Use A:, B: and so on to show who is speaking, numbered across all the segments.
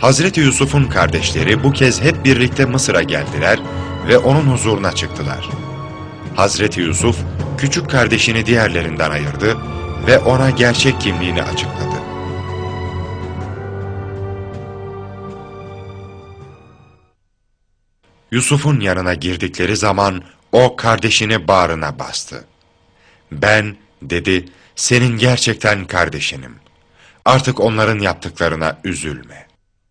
A: Hazreti Yusuf'un kardeşleri bu kez hep birlikte Mısır'a geldiler ve onun huzuruna çıktılar. Hazreti Yusuf, küçük kardeşini diğerlerinden ayırdı ve ona gerçek kimliğini açıkladı. Yusuf'un yanına girdikleri zaman o kardeşini bağrına bastı. "Ben," dedi, "senin gerçekten kardeşinim. Artık onların yaptıklarına üzülme."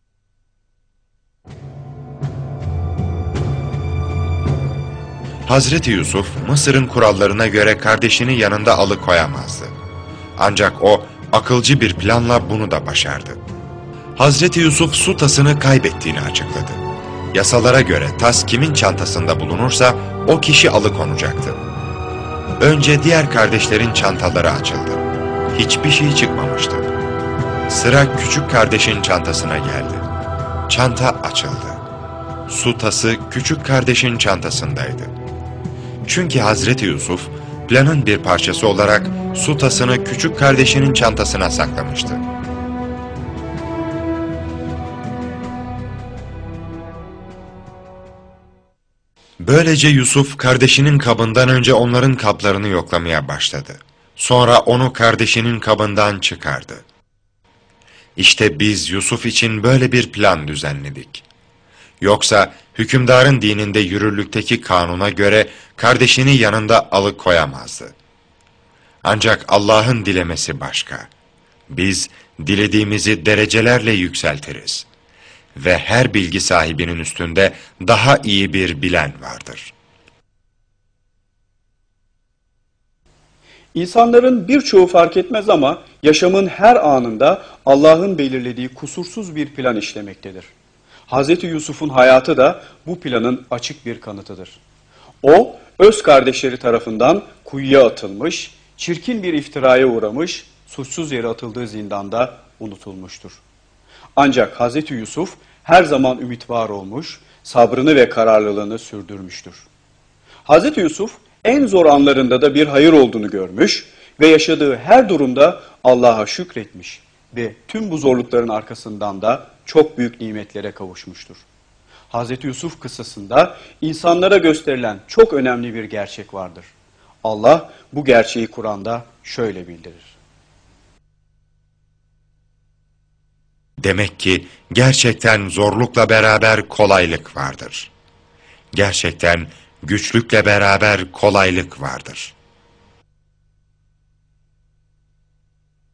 A: Hazreti Yusuf, Mısır'ın kurallarına göre kardeşini yanında alıkoyamazdı. Ancak o, akılcı bir planla bunu da başardı. Hazreti Yusuf su tasını kaybettiğini açıkladı. Yasalara göre tas kimin çantasında bulunursa o kişi alıkonacaktı. Önce diğer kardeşlerin çantaları açıldı. Hiçbir şey çıkmamıştı. Sıra küçük kardeşin çantasına geldi. Çanta açıldı. Su tası küçük kardeşin çantasındaydı. Çünkü Hazreti Yusuf, planın bir parçası olarak su tasını küçük kardeşinin çantasına saklamıştı. Böylece Yusuf, kardeşinin kabından önce onların kaplarını yoklamaya başladı. Sonra onu kardeşinin kabından çıkardı. İşte biz Yusuf için böyle bir plan düzenledik. Yoksa hükümdarın dininde yürürlükteki kanuna göre kardeşini yanında alıkoyamazdı. Ancak Allah'ın dilemesi başka. Biz dilediğimizi derecelerle yükseltiriz. Ve her bilgi sahibinin üstünde daha iyi bir bilen vardır.
B: İnsanların birçoğu fark etmez ama yaşamın her anında Allah'ın belirlediği kusursuz bir plan işlemektedir. Hz. Yusuf'un hayatı da bu planın açık bir kanıtıdır. O, öz kardeşleri tarafından kuyuya atılmış, çirkin bir iftiraya uğramış, suçsuz yere atıldığı zindanda unutulmuştur. Ancak Hz. Yusuf her zaman ümit var olmuş, sabrını ve kararlılığını sürdürmüştür. Hz. Yusuf en zor anlarında da bir hayır olduğunu görmüş ve yaşadığı her durumda Allah'a şükretmiş ve tüm bu zorlukların arkasından da çok büyük nimetlere kavuşmuştur. Hz. Yusuf kıssasında insanlara gösterilen çok önemli bir gerçek vardır. Allah bu gerçeği Kur'an'da şöyle bildirir.
A: Demek ki gerçekten zorlukla beraber kolaylık vardır. Gerçekten güçlükle beraber kolaylık vardır.